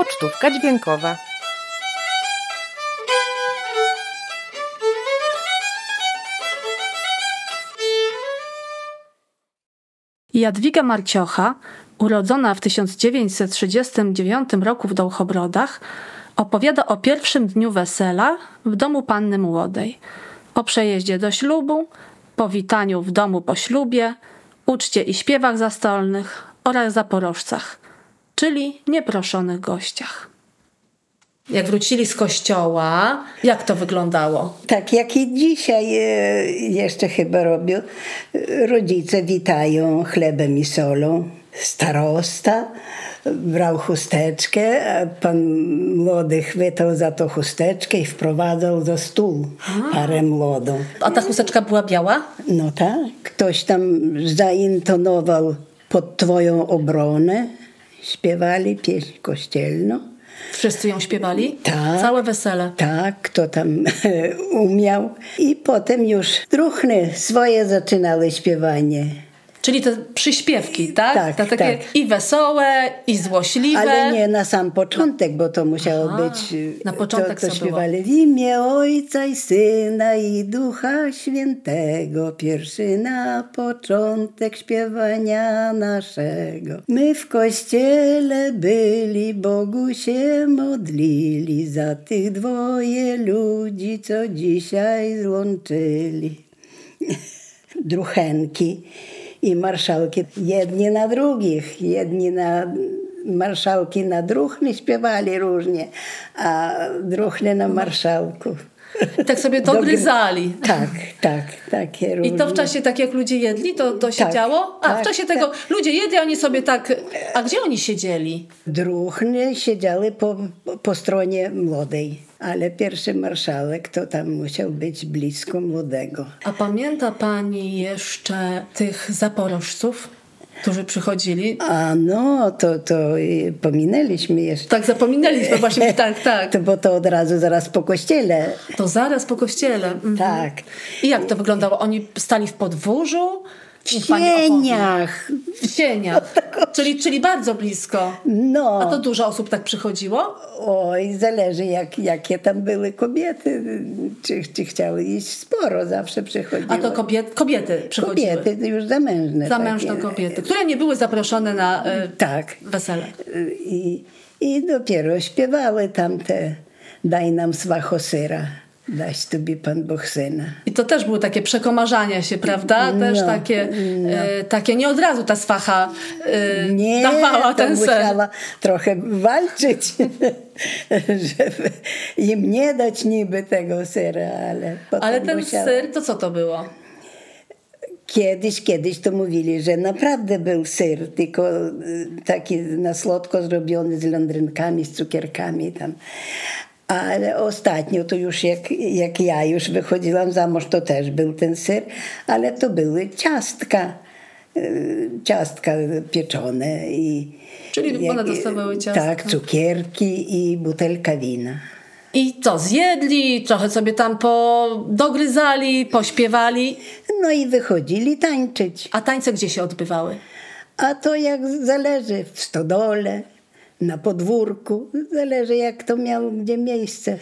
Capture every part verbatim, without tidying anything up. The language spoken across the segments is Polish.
Pocztówka dźwiękowa. Jadwiga Marciocha, urodzona w tysiąc dziewięćset trzydziestym dziewiątym roku w Dołchobrodach, opowiada o pierwszym dniu wesela w domu panny młodej, o przejeździe do ślubu, powitaniu w domu po ślubie, uczcie i śpiewach zastolnych oraz zaporożcach, czyli nieproszonych gościach. Jak wrócili z kościoła, jak to wyglądało? Tak jak i dzisiaj jeszcze chyba robią. Rodzice witają chlebem i solą. Starosta brał chusteczkę, a pan młody chwytał za tą chusteczkę i wprowadzał do stół parę młodą. A ta chusteczka była biała? No tak. Ktoś tam zaintonował pod twoją obronę. Śpiewali pieśń kościelną. Wszyscy ją śpiewali? Tak. Całe wesele? Tak, kto tam umiał. I potem już druhny swoje zaczynały śpiewanie. Czyli te przyśpiewki, tak? Tak, te takie tak. I wesołe, i złośliwe. Ale nie na sam początek, bo to musiało Aha, być... na początek to, to co śpiewali w imię Ojca i Syna i Ducha Świętego. Pierwszy na początek śpiewania naszego. My w kościele byli, Bogu się modlili za tych dwoje ludzi, co dzisiaj złączyli. Druchenki i marszałki, jedni na drugich, jedni na marszałki na druhny śpiewali różnie, a druhny na marszałków. Tak sobie dogryzali. Tak, tak, takie różne. I to w czasie, tak jak ludzie jedli, to, to się tak, działo? A tak, w czasie tak. tego ludzie jedli, oni sobie tak... A gdzie oni siedzieli? Druhny siedziały po, po stronie młodej, ale pierwszy marszałek to tam musiał być blisko młodego. A pamięta pani jeszcze tych zaporożców, którzy przychodzili? A no, to, to pominęliśmy jeszcze. Tak, zapominaliśmy właśnie, tak, tak. To, bo to od razu zaraz po kościele. To zaraz po kościele. Mhm. Tak. I jak to wyglądało? Oni stali w podwórzu? W cieniach. W cieniach. Czyli, czyli bardzo blisko. No. A to dużo osób tak przychodziło? Oj, zależy jak, jakie tam były kobiety. Czy, czy chciały iść sporo, zawsze przychodziły. A to kobiet, kobiety przychodziły? Kobiety już zamężne. Zamężne takie. Kobiety, które nie były zaproszone na y, tak. wesele. I, I dopiero śpiewały tamte Daj nam swacho syra. Dać tobie Pan Bóg syna. I to też były takie przekomarzania się, prawda? Też no, takie, no. e, takie, nie od razu ta swacha e, nie, dawała ten ser. musiała trochę walczyć, żeby im nie dać niby tego sera, ale potem Ale ten musiała... ser, to co to było? Kiedyś, kiedyś to mówili, że naprawdę był syr, tylko taki na słodko zrobiony z lądrynkami, z cukierkami tam. Ale ostatnio to już jak, jak ja już wychodziłam za mąż, to też był ten ser, ale to były ciastka, ciastka pieczone. I Czyli one dostawały ciastka. Tak, cukierki i butelka wina. I co, zjedli, trochę sobie tam podogryzali, pośpiewali. No i wychodzili tańczyć. A tańce gdzie się odbywały? A to jak zależy, w stodole, na podwórku, zależy jak to miało gdzie miejsce.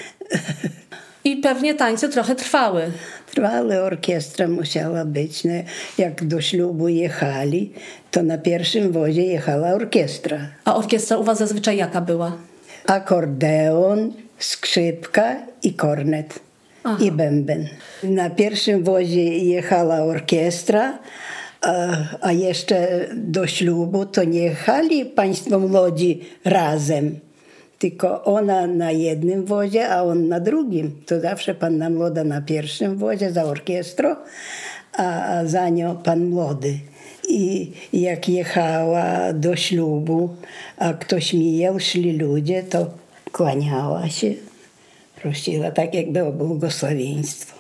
I pewnie tańce trochę trwały. Trwały, orkiestra musiała być. No, jak do ślubu jechali, to na pierwszym wozie jechała orkiestra. A orkiestra u was zazwyczaj jaka była? Akordeon, skrzypka i kornet. Aha. I bęben. Na pierwszym wozie jechała orkiestra, a, a jeszcze do ślubu to nie jechali państwo młodzi razem, tylko ona na jednym wozie, a on na drugim. To zawsze panna młoda na pierwszym wozie za orkiestrą, a, a za nią pan młody. I jak jechała do ślubu, a ktoś mijał, szli ludzie, to kłaniała się, prosiła tak jakby o błogosławieństwo.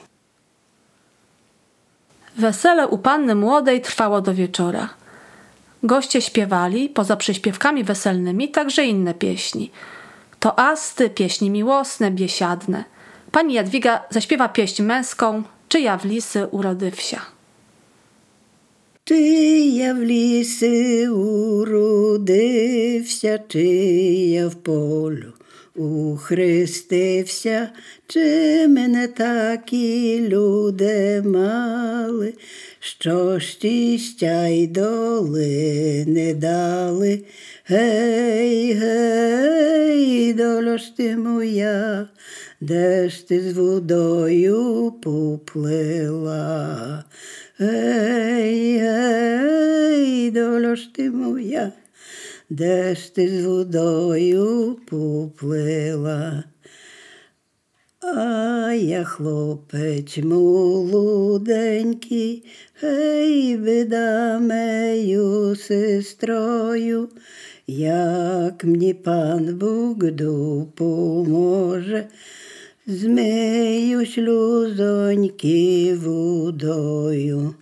Wesele u panny młodej trwało do wieczora. Goście śpiewali, poza przyśpiewkami weselnymi, także inne pieśni. Toasty, pieśni miłosne, biesiadne. Pani Jadwiga zaśpiewa pieśń męską, Czyja w lisy urody wsia. Чи я в лісі уродився, чи я в полю ухрестився, чи мене такі люди мали, що щастя й доли не дали. Гей, гей, доло ж ти моя, де ж ти з водою поплила? Гей, гей, доло ж ти моя, де ж ти з водою поплила? А я хлопець молоденький, гей, бида мею сестрою, як мені пан Бог допоможе, змию сльозоньки водою.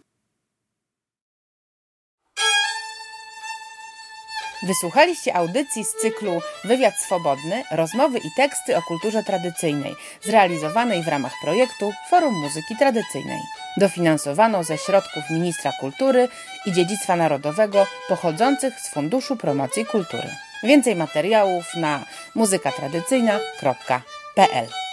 Wysłuchaliście audycji z cyklu Wywiad Swobodny, rozmowy i teksty o kulturze tradycyjnej, zrealizowanej w ramach projektu Forum Muzyki Tradycyjnej. Dofinansowano ze środków Ministra Kultury i Dziedzictwa Narodowego pochodzących z Funduszu Promocji Kultury. Więcej materiałów na muzyka tradycyjna kropka p l.